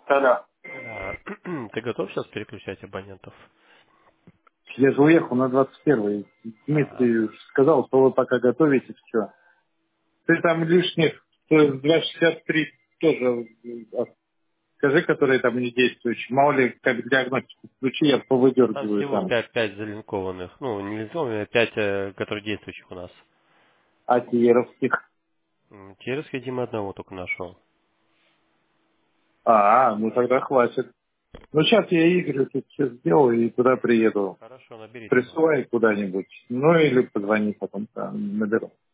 Да-да. Да. Ты готов сейчас переключать абонентов? Я же уехал на 21-й. А, Дмитрий сказал, что вы пока готовите все. Ты там лишних, то есть 263 тоже скажи, которые там не действующие. Мало ли, как диагностику включи, я ну там повыдергиваю всего там. пять залинкованных. Ну, не залинкованных, а 5, которые действующих у нас. Атиеровских. Через Дима одного только нашел. Ну тогда хватит. Ну сейчас я Игорю тут все сделаю и туда приеду. Хорошо, набери тогда. Присылай куда-нибудь. Ну или позвони потом, там, наберу.